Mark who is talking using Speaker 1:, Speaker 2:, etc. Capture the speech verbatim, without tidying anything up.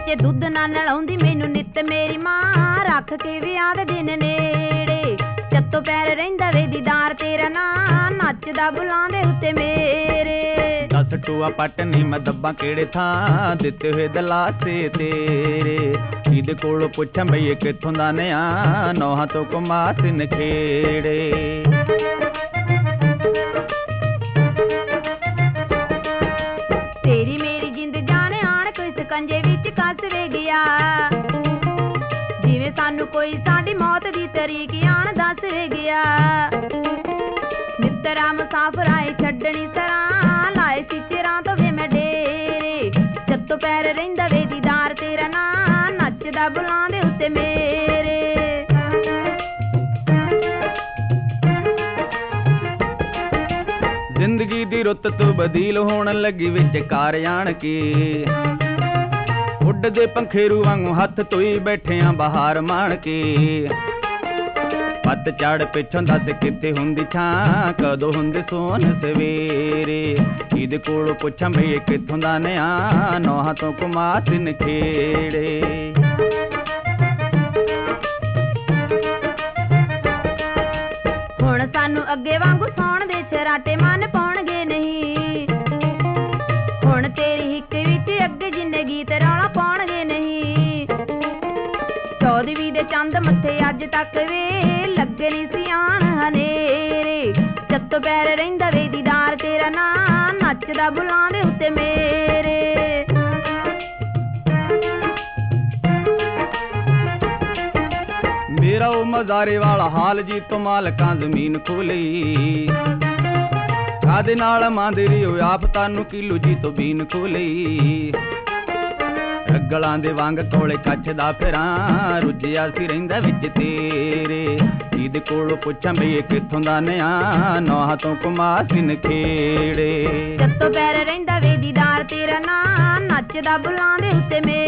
Speaker 1: ਬੱਚੇ ਦੁੱਧ ਨਾ ਨਲਾਉਂਦੀ ਮੈਨੂੰ ਨਿੱਤ ਮੇਰੀ ਮਾਂ ਰੱਖ ਕੇ ਵਿਆਹ ਦੇ ਦਿਨ ਨੇੜੇ ਚੱਤੋ ਪੈਰ ਰਹਿੰਦਾ ਵੇ ਦੀਦਾਰ ਤੇਰਾ ਨਾਂ ਨੱਚਦਾ ਬੁਲਾਉਂਦੇ ਉੱਤੇ ਮੇਰੇ
Speaker 2: दस टूआ पटनी मैं दब्बा केड़े था दिते हुए दलासे तेरे इहदे कोलों पुछां बई कित्थों दा नया नौहां तो कुमार नखेड़े
Speaker 1: तेरी मेरी जिंद जान आण कोई सकंजे विच कस वे गया जिवें सानू कोई साडी मौत दी तरीक आण दस वे गया मित्तरा मुसाफर आए छड्डनी सरां लाए सिचरां तो वे मैं डेरे जत्तो पैर रहिंदा वे दीदार तेरा नां नचदा बुलांदे उत्ते मेरे
Speaker 2: जिंदगी दी रुत तो बदील होण लगी विचकार आण के उड्डदे पंखेरू वांगू हथ धोई बैठियां बहार माण के पत चढ़ पिछों दस किथे हुंदी छां कदों हुंदे सोन सवेरे इहदे कोलों पुछां बई कित्थों दा नया नौहां तो कुमार नखेड़े
Speaker 1: हुण सानू अगे वांगू सौण दे शराटे मन पाउणगे नहीं हुण तेरी हिक विच अगे जिन्ने गीत रौला पाउणगे नहीं चौदहवीं दे चंद मत्थे अज तक वे लगे नी सियाण हनेरे जत्तो पैर रहिंदा वे दीदार तेरा नां नचदा बुलांदे उत्ते मेरे
Speaker 2: मेरा ओ मजारे वाला हाल जी तो मालकां जमीन खोली कादे नाल मांदरी हो आप तानू किलो जी तो बीन खोली गलां दे वांग कोले कछदा फिरां रुजिया सी रहिंदा विच तेरे इहदे कोलों पुछां बई कित्थों दा नया नौहां तो कुमार नखेड़े
Speaker 1: जत्तो पैर रहिंदा वे दीदार तेरा नां नचदा बुलांदे उत्ते